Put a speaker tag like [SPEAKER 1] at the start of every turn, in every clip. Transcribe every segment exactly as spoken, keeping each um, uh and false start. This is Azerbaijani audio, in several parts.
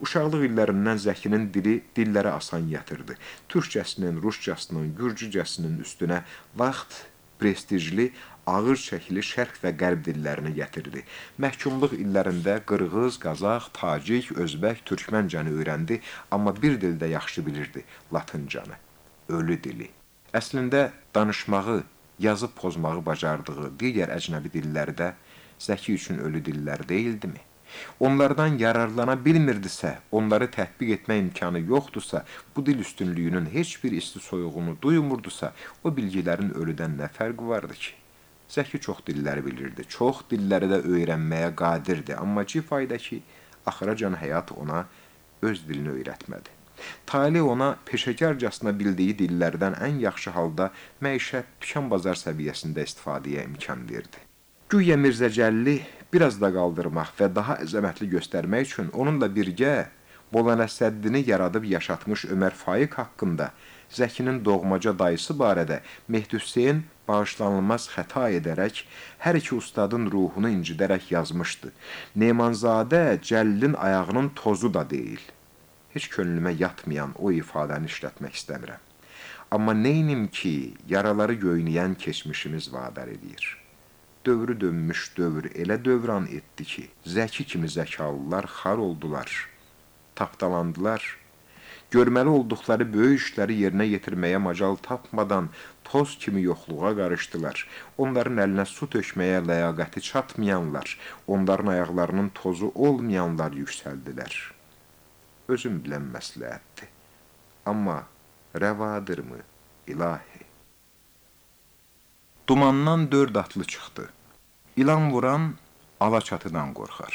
[SPEAKER 1] Uşaqlıq illərindən Zəkinin dili dillərə asan yatırdı. Türkcəsinin, ruscasının, gürcücəsinin üstünə vaxt prestijli, ağır çəkili şərq və qərb dillərini gətirdi. Məhkumluq illərində qırğız, qazaq, tacik, özbək, türkməncəni öyrəndi, amma bir dildə yaxşı bilirdi, latıncanı, ölü dili. Əslində danışmağı, yazıb pozmağı bacardığı digər əcnəbi dillərdə Zəki üçün ölü dillər deyildimi? Onlardan yararlana bilmirdisə, onları tətbiq etmə imkanı yoxdursa, bu dil üstünlüyünün heç bir isti soyuğunu duymurdusa, o bilgilərin ölüdən nə fərqi vardı ki? Zəki çox dilləri bilirdi, çox dilləri də öyrənməyə qadirdi, amma ki fayda ki, axıracan həyat ona öz dilini öyrətmədi. Tali ona peşəkarcasına bildiyi dillərdən ən yaxşı halda məişət, dükan bazar səviyyəsində istifadəyə imkan verdi. Güya Mirzə Cəlli biraz da qaldırmaq və daha əzəmətli göstərmək üçün onunla birgə Molla Nəsrəddini yaradıb yaşatmış Ömər Faiq haqqında Zəkinin doğmaca dayısı barədə Mehdi Hüseyn bağışlanılmaz xəta edərək, hər iki ustadın ruhunu incidərək yazmışdı. Nemanzadə Cəllin ayağının tozu da deyil. Heç könlümə yatmayan o ifadəni işlətmək istəmirəm. Amma neynim ki, yaraları göynəyən keçmişimiz vadar edir. Dövrü dönmüş dövr elə dövran etdi ki, Zəki kimi zəkalılar xar oldular, tapdalandılar. Görməli olduqları böyük işləri yerinə yetirməyə macal tapmadan toz kimi yoxluğa qarışdılar. Onların əlinə su tökməyə ləyaqəti çatmayanlar, onların ayaqlarının tozu olmayanlar yüksəldilər. Özüm bilən məsləhətdir. Amma rəvadırmı, ilahi? Dumandan dörd atlı çıxdı. İlan vuran alaçatıdan qorxar.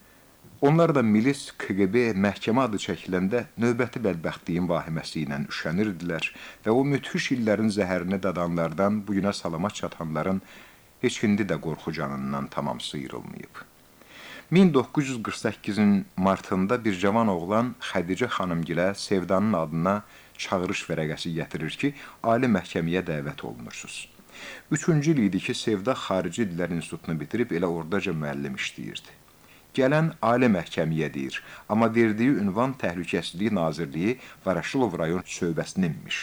[SPEAKER 1] Onlar da milis, K G B, məhkəmə adı çəkiləndə növbəti bədbəxtliyin vahiməsi ilə üşənirdilər və o müthiş illərin zəhərini dadanlardan bugünə salamat çatanların heç indi də qorxu canından tamam sıyrılmayıb. min doqquz yüz qırx səkkizin martında bir cavan oğlan Xədicə xanımgilə Sevdanın adına çağırış vərəqəsi gətirir ki, ali məhkəməyə dəvət olunursuz. Üçüncü il idi ki, Sevda Xarici Dillər İnstitutunu bitirib elə oradaca müəllim işləyirdi. Gələn ali məhkəməyə deyir, amma verdiyi ünvan Təhlükəsizlik Nazirliyi Varaşilov rayon şöbəsinəmiş.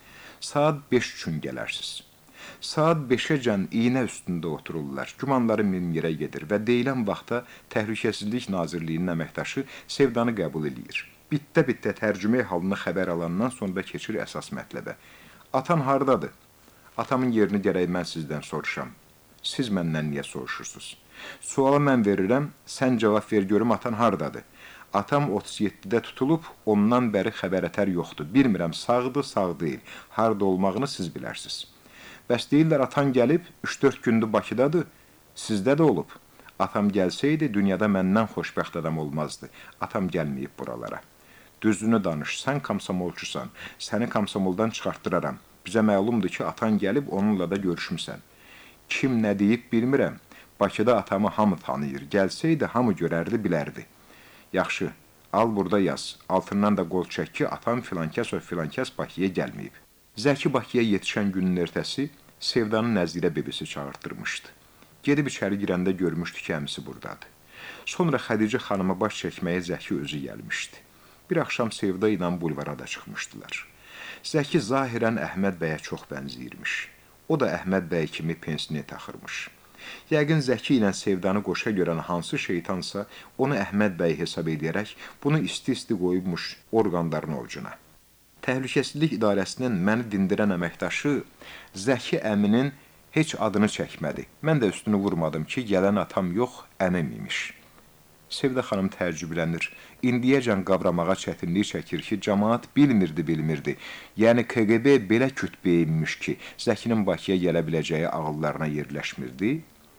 [SPEAKER 1] Saat beş üçün gələrsiz. Saat beşəcən iynə üstündə otururlar, gümanları min yerə gedir və deyilən vaxtda Təhlükəsizlik Nazirliyinin əməkdaşı Sevdanı qəbul edir. Bitdə-bitdə tərcümə halını xəbər alandan sonra keçir əsas mətləbə. Atan hardadır? Atamın yerini gərək mən sizdən soruşam. Siz məndən niyə soruşursunuz? Suala mən verirəm, sən cavab ver görüm atan hardadır? Atam otuz yeddidə tutulub, ondan bəri xəbər-ətər yoxdur. Bilmirəm, sağdır, sağ deyil. Harda olmağını siz bilərsiniz. Bəs deyirlər, atan gəlib, üç dörd gündür Bakıdadır. Sizdə də olub. Atam gəlsəydi, dünyada məndən xoşbəxt adam olmazdı. Atam gəlməyib buralara. Düzünü danış, sən komsomolçusan. Səni komsomoldan çıxartdıraram. Bizə məlumdur ki, atan gəlib, onunla da görüşmüsən. Kim nə deyib bilmirəm. Bakıda atamı hamı tanıyır. Gəlsəydi, hamı görərdi, bilərdi. Yaxşı, al burada yaz. Altından da qol çək ki, atam filankəs o filankəs Bakıya gəlməyib. Zəki Bakıya yetişən günün ertəsi Sevdanın Nəzirə bebisi çağırtdırmışdı. Gedib içəri girəndə görmüşdü ki, əmisi buradadır. Sonra Xədicə xanıma baş çəkməyə Zəki özü gəlmişdi. Bir axşam Sevda ilə bulvara da çıxmışdılar. Zəki zahirən Əhməd bəyə çox bənziyirmiş. O da Əhməd bəy kimi pensini taxırmış. Yəqin Zəki ilə Sevdanı qoşa görən hansı şeytansa, onu Əhməd bəy hesab edərək, bunu isti-isti qoyubmuş orqanların ovcuna. Təhlükəsizlik İdarəsinin məni dindirən əməkdaşı Zəki əminin heç adını çəkmədi. Mən də üstünü vurmadım ki, gələn atam yox, əmim imiş. Sevda xanım təəccüblənir. İndiyəcən qavramağa çətinlik çəkir ki, cəmaat bilmirdi, bilmirdi. Yəni K G B belə kütbeyinmiş ki, Zəkinin Bakıya gələ biləcəyi ağıllarına yerləşmirdi.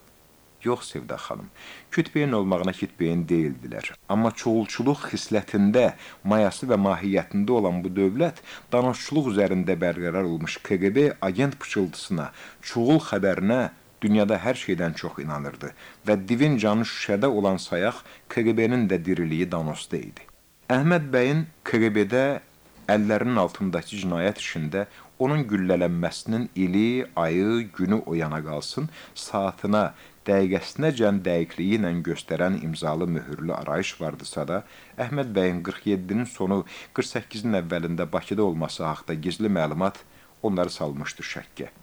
[SPEAKER 1] Yox, Sevda xanım, kütbeyin olmağına kütbeyin deyildilər. Amma çoğulçuluq xislətində, mayası və mahiyyətində olan bu dövlət, danışçuluq üzərində bərqərar olmuş K G B agent pıçıltısına, çoğul xəbərinə, dünyada hər şeydən çox inanırdı və divin canı şüşədə olan sayaq K G B-nin də diriliyi danosda idi. Əhməd bəyin K G B-də əllərinin altındakı cinayət işində onun güllələnməsinin ili, ayı, günü oyana qalsın, saatına, dəqiqəsinəcən dəqiqliyi ilə göstərən imzalı mühürlü arayış vardısa da, Əhməd bəyin qırx yeddinin sonu, qırx səkkizin əvvəlində Bakıda olması haqda gizli məlumat onları salmışdı şəkkə.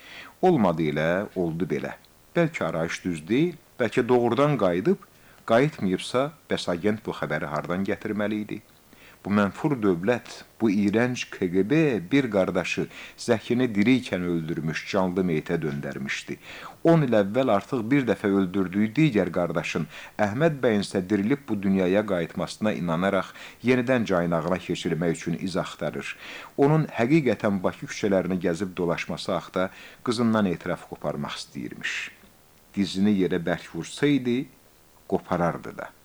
[SPEAKER 1] Olmadı elə, oldu belə. Bəlkə arayış düz deyil, bəlkə doğrudan qayıdıb, qayıtmayıbsa, bəs agent bu xəbəri hardan gətirməli idi? Bu mənfur dövlət, bu iyrənc K G B bir qardaşı Zəkini dirikən öldürmüş, canlı meytə döndərmişdi. on il əvvəl artıq bir dəfə öldürdüyü digər qardaşın Əhməd bəyin isə dirilib bu dünyaya qayıtmasına inanaraq yenidən caynağına keçirmək üçün iz axtarır. Onun həqiqətən Bakı küçələrini gəzib dolaşması haqda qızından etiraf qoparmaq istəyirmiş. Dizini yerə bərk vursaydı, qoparardı da.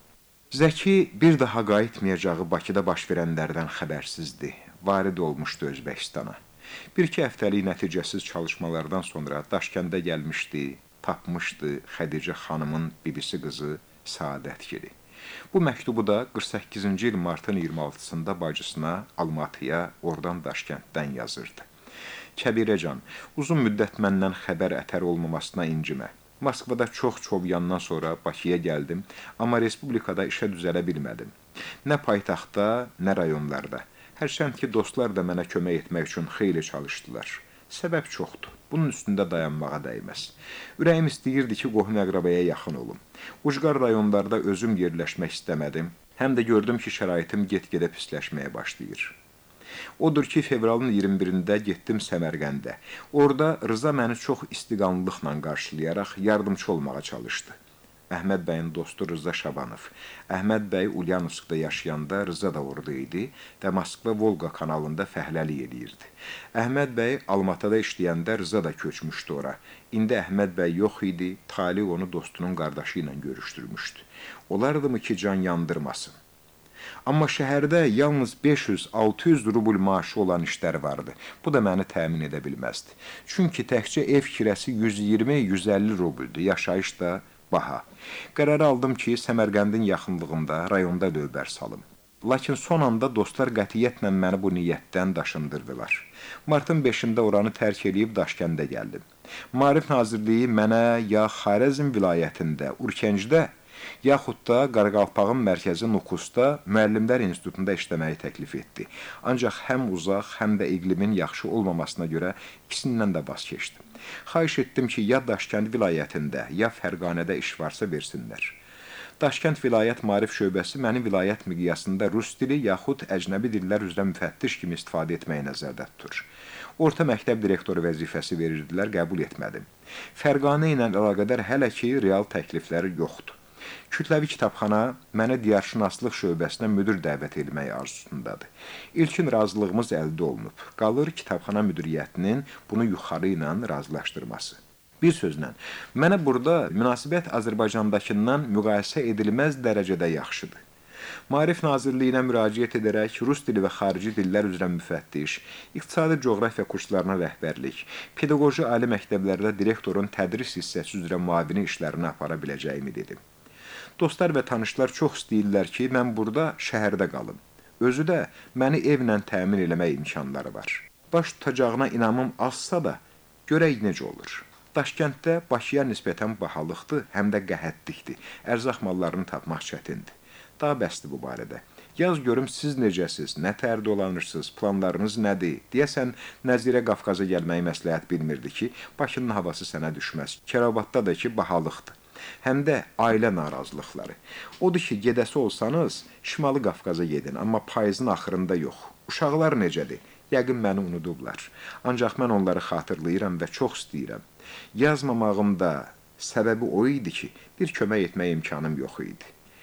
[SPEAKER 1] Zəki bir daha qayıtmayacağı Bakıda baş verənlərdən xəbərsizdi. Varid olmuşdu Özbəkistana. Bir-iki həftəlik nəticəsiz çalışmalardan sonra Daşkəndə gəlmişdi, tapmışdı Xədicə xanımın bibisi qızı Saadətgili. Bu məktubu da qırx səkkizinci il martın iyirmi altısında bacısına Almatıya, oradan Daşkənddən yazırdı. Kəbirəcan, uzun müddət məndən xəbər ətər olmamasına incimə. Moskvada çox çovyandan sonra Bakıya gəldim, amma respublikada işə düzələ bilmədim. Nə paytaxtda, nə rayonlarda. Hərçənd ki, dostlar da mənə kömək etmək üçün xeyli çalışdılar. Səbəb çoxdur. Bunun üstündə dayanmağa dəyməz. Ürəyim istəyirdi ki, qohum-əqrabaya yaxın olum. Ucqar rayonlarda özüm yerləşmək istəmədim. Həm də gördüm ki, şəraitim get-gedə pisləşməyə başlayır. Odur ki, fevralın iyirmi birində getdim Səmərqəndə. Orada Rıza məni çox istiqanlıqla qarşılayaraq yardımcı olmağa çalışdı. Əhməd bəyin dostu Rıza Şabanov. Əhməd bəy Ulyanovskda yaşayanda Rıza da orada idi və Moskva-Volqa kanalında fəhləlik edirdi. Əhməd bəy Almatada işləyəndə Rıza da köçmüşdü ora. İndi Əhməd bəy yox idi, Tali onu dostunun qardaşı ilə görüşdürmüşdü. Olardımı ki, can yandırmasın. Amma şəhərdə yalnız beş yüz altı yüz rubl maaşı olan işlər vardı. Bu da məni təmin edə bilməzdi. Çünki təkcə ev kirəsi yüz iyirmi yüz əlli rubldür, yaşayış da baha. Qərar aldım ki, Səmərqəndin yaxınlığında, rayonda lövbər salım. Lakin son anda dostlar qətiyyətlə məni bu niyyətdən daşındırdılar. Martın beşində oranı tərk edib Daşkəndə gəldim. Maarif Nazirliyi mənə ya Xarəzm vilayətində, Urkencdə, yaxud da Qaraqalpağın mərkəzi Nukusda müəllimlər institutunda işləməyi təklif etdi. Ancaq həm uzaq, həm də iqlimin yaxşı olmamasına görə ikisindən də bas keçdim. Xahiş etdim ki, ya Daşkənd vilayətində, ya Fərqanədə iş varsa versinlər. Daşkənd vilayət maarif şöbəsi məni vilayət miqyasında rus dili yaxud əcnəbi dillər üzrə müfəttiş kimi istifadə etməyi nəzərdə tutur. Orta məktəb direktoru vəzifəsi verirdilər, qəbul etmədim. Fərqanə ilə əlaqədar hələ ki, real təklifləri yoxdur. Kütləvi kitabxana mənə diyarşünaslıq şöbəsinə müdür dəvət etmək arzusundadır. İlkin razılığımız əldə olunub. Qalır kitabxana müdiriyyətinin bunu yuxarı ilə razılaşdırması. Bir sözlə, mənə burada münasibət Azərbaycandakından müqayisə edilməz dərəcədə yaxşıdır. Maarif Nazirliyinə müraciət edərək rus dili və xarici dillər üzrə müfəttiş, iqtisadi coğrafiya kurslarına rəhbərlik, pedaqoji ali məktəblərdə direktorun tədris hissəsi üzrə müavini işlərini apara biləcəyimi dedim. Dostlar və tanışlar çox istəyirlər ki, mən burada şəhərdə qalım. Özü də məni evlə təmin eləmək imkanları var. Baş tutacağına inamım azsa da, görək necə olur. Daşkənddə Bakıya nisbətən bahalıqdır, həm də qəhətlikdir. Ərzaq mallarını tapmaq çətindir. Daha bəsdir bu barədə. Yaz görüm siz necəsiz, nə tər dolanırsınız, planlarınız nədir? Deyəsən, Nəzirə Qafqaza gəlməyi məsləhət bilmirdi ki, Bakının havası sənə düşməz. Kərabadda da ki, bahalıqdır. Həm də ailə narazılıqları. Odur ki, gedəsi olsanız, Şimali Qafqaza gedin, amma payızın axırında yox. Uşaqlar necədir? Yəqin məni unudublar. Ancaq mən onları xatırlayıram və çox istəyirəm. Yazmamağımda səbəbi o idi ki, bir kömək etmək imkanım yox idi.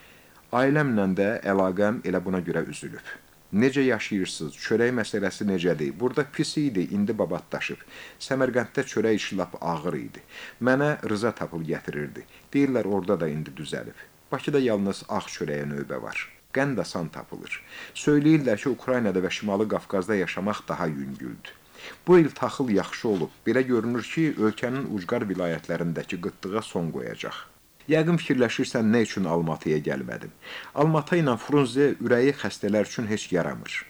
[SPEAKER 1] Ailəmlə də əlaqəm elə buna görə üzülüb. Necə yaşayırsınız, çörək məsələsi necədir? Burada pis idi, indi babatdaşıb. Səmərqənddə çörək işi lap ağır idi. Mənə Rıza tapıb gətirirdi. Deyirlər, orada da indi düzəlib. Bakıda yalnız ağ çörəyə növbə var. Qənd asan tapılır. Söyləyirlər ki, Ukraynada və Şimali Qafqazda yaşamaq daha yüngüldür. Bu il taxıl yaxşı olub. Belə görünür ki, ölkənin ucqar vilayətlərindəki qıtlığa son qoyacaq. Yəqin fikirləşirsən, nə üçün Almatıya gəlmədim? Almatı ilə Frunze ürəyi xəstələr üçün heç yaramır.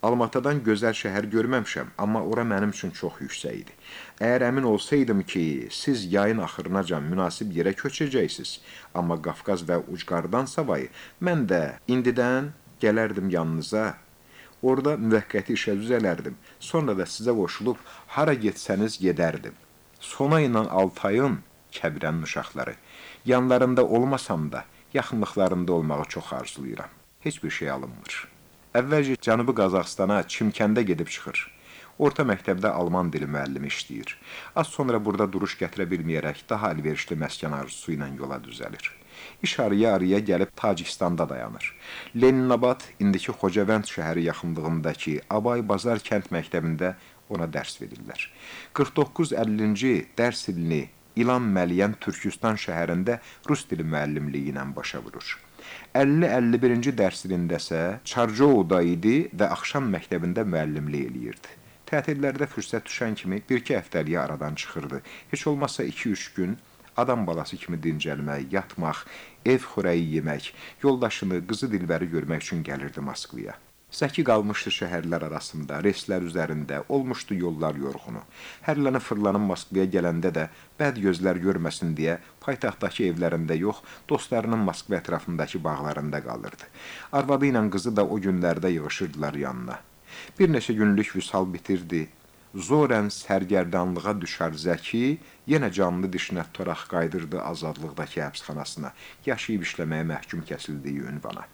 [SPEAKER 1] Almatadan gözəl şəhər görməmişəm, amma ora mənim üçün çox yüksək idi. Əgər əmin olsaydım ki, siz yayın axırınacan münasib yerə köçəcəksiniz, amma Qafqaz və Ucqardan savayı, mən də indidən gələrdim yanınıza, orada müvəqqəti işə düzələrdim, sonra da sizə qoşulub hara getsəniz gedərdim. Sona ilə Altayın, Kəbirənin uşaqları, yanlarında olmasam da, yaxınlıqlarında olmağı çox arzulayıram. Heç bir şey alınmır. Əvvəlcə Cənubi Qazaxstana, Çimkəndə gedib çıxır. Orta məktəbdə alman dili müəllimi işləyir. Az sonra burada duruş gətirə bilməyərək daha əlverişli məskən arzusu ilə yola düzəlir. İş arıya-arıya gəlib Tacikistanda dayanır. Leninabad, indiki Xocavənd şəhəri yaxınlığındakı Abay Bazar kənd məktəbində ona dərs verirlər. qırx doqquz əllinci dərs ilini İlan Məliyən Türkistan şəhərində rus dili müəllimliyi ilə başa vurur. əlli əlli birinci dərs ilində isə Çarjouda idi və axşam məktəbində müəllimlik eləyirdi. Tətillərdə fürsət düşən kimi bir-iki həftəliyə aradan çıxırdı. Heç olmazsa iki üç gün adam balası kimi dincəlmək, yatmaq, ev xörəyi yemək, yoldaşını, qızı Dilbəri görmək üçün gəlirdi Moskvaya. Zəki qalmışdı şəhərlər arasında, reyslər üzərində, olmuşdu yollar yorğunu. Hərlənə fırlanıb Moskvaya gələndə də bəd gözlər görməsin deyə paytaxtdakı evlərində yox, dostlarının Moskva ətrafındakı bağlarında qalırdı. Arvadı ilə qızı da o günlərdə yığışırdılar yanına. Bir neçə günlük vüsal bitirdi. Zorən sərgərdanlığa düşər Zəki, yenə canlı dişinə tutaraq qaydırdı azadlıqdakı həbsxanasına, yaşayıb işləməyə məhkum kəsildiyi ünvana.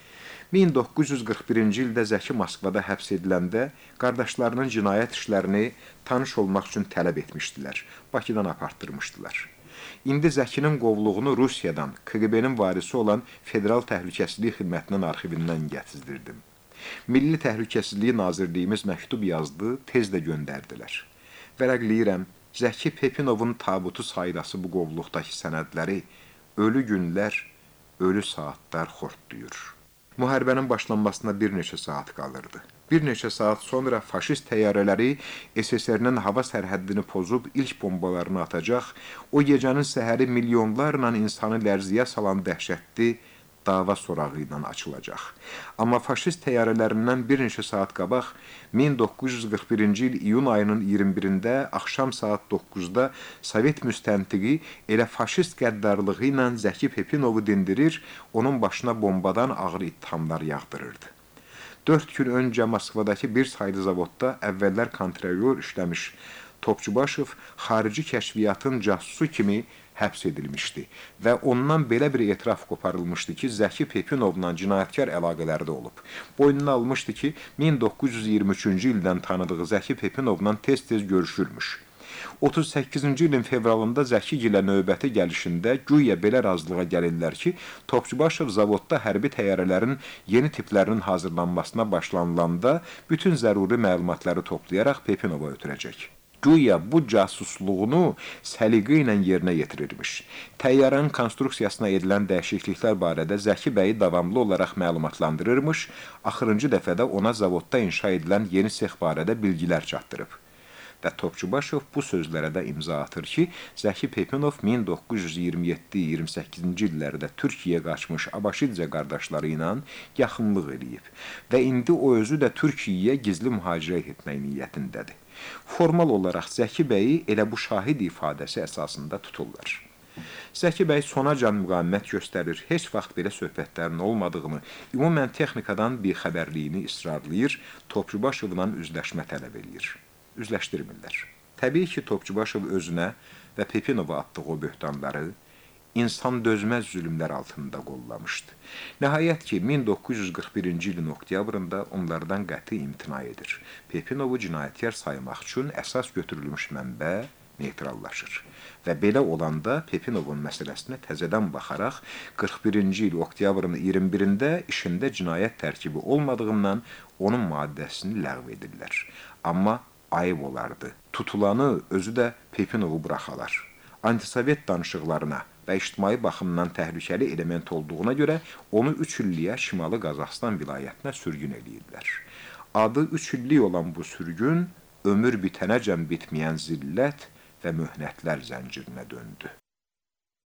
[SPEAKER 1] min doqquz yüz qırx birinci ildə Zəki Moskvada həbs ediləndə qardaşlarının cinayət işlərini tanış olmaq üçün tələb etmişdilər. Bakıdan apartdırmışdılar. İndi Zəkinin qovluğunu Rusiyadan, K G B-nin varisi olan Federal Təhlükəsizlik Xidmətinin arxivindən gətizdirdim. Milli Təhlükəsizlik Nazirliyimiz məktub yazdı, tez də göndərdilər. Vərəqləyirəm, Zəki Pepinovun tabutu sayılası bu qovluqdakı sənədləri ölü günlər, ölü saatlar xortduyur. Müharibənin başlanmasına bir neçə saat qalırdı. Bir neçə saat sonra faşist təyyarələri S S R-nin hava sərhəddini pozub ilk bombalarını atacaq, o gecənin səhəri milyonlarla insanı lərziyə salan dəhşətli dava sorağı ilə açılacaq. Amma faşist təyyarələrindən bir neçə saat qabaq, min doqquz yüz qırx birinci il iyun ayının iyirmi birində axşam saat doqquzda Sovet müstəntiqi elə faşist qəddarlığı ilə Zəki Pepinovu dindirir, onun başına bombadan ağır ittihamlar yağdırırdı. Dörd gün öncə Moskvadakı bir saylı zavodda əvvəllər kontrolyor işləmiş Topçubaşov xarici kəşfiyyatın casusu kimi həbs edilmişdi və ondan belə bir etiraf qoparılmışdı ki, Zəki Pepinovla cinayətkar əlaqələrdə olub. Boynuna almışdı ki, min doqquz yüz iyirmi üçüncü ildən tanıdığı Zəki Pepinovla tez-tez görüşürmüş. otuz səkkizinci ilin fevralında Zəki ilə növbəti gəlişində güya belə razılığa gəlirlər ki, Topçubaşov zavodda hərbi təyyarələrin yeni tiplərinin hazırlanmasına başlanılanda bütün zəruri məlumatları toplayaraq Pepinova ötürəcək. Güya bu casusluğunu səliqə ilə yerinə yetirirmiş. Təyyarənin konstruksiyasına edilən dəyişikliklər barədə Zəki bəyi davamlı olaraq məlumatlandırırmış, axırıncı dəfədə ona zavodda inşa edilən yeni sex barədə bilgilər çatdırıb. Və Topçubaşov bu sözlərə də imza atır ki, Zəki Pepinov min doqquz yüz iyirmi yeddi iyirmi səkkizinci illərdə Türkiyəyə qaçmış Abaşidze qardaşları ilə yaxınlıq eləyib və indi o özü də Türkiyəyə gizli mühacirət etmək niyyətindədir. Formal olaraq Zəki bəyi elə bu şahid ifadəsi əsasında tuturlar. Zəki bəy sonacan müqavimət göstərir, heç vaxt belə söhbətlərin olmadığını, ümumən texnikadan bir xəbərliyini israrlayır, Topçubaşovla üzləşmə tələb edir. Üzləşdirmirlər. Təbii ki, Topçubaşov özünə və Pepinova atdığı o böhtanları insan dözməz zülümlər altında qollamışdı. Nəhayət ki, min doqquz yüz qırx birinci ilin oktyabrında onlardan qəti imtina edir. Pepinovu cinayətkar saymaq üçün əsas götürülmüş mənbə neytrallaşır. Və belə olanda Pepinovun məsələsinə təzədən baxaraq qırx birinci il oktyabrın iyirmi birində işində cinayət tərkibi olmadığından onun maddəsini ləğv edirlər. Amma ayıb olardı. Tutulanı özü də Pepinovu buraxalar. Antisovet danışıqlarına və ictimai baxımdan təhlükəli element olduğuna görə onu üç illiyə Şimali Qazaxstan vilayətinə sürgün edirlər. Adı üç illik olan bu sürgün ömür bitənəcən bitməyən zillət və möhnətlər zəncirinə döndü.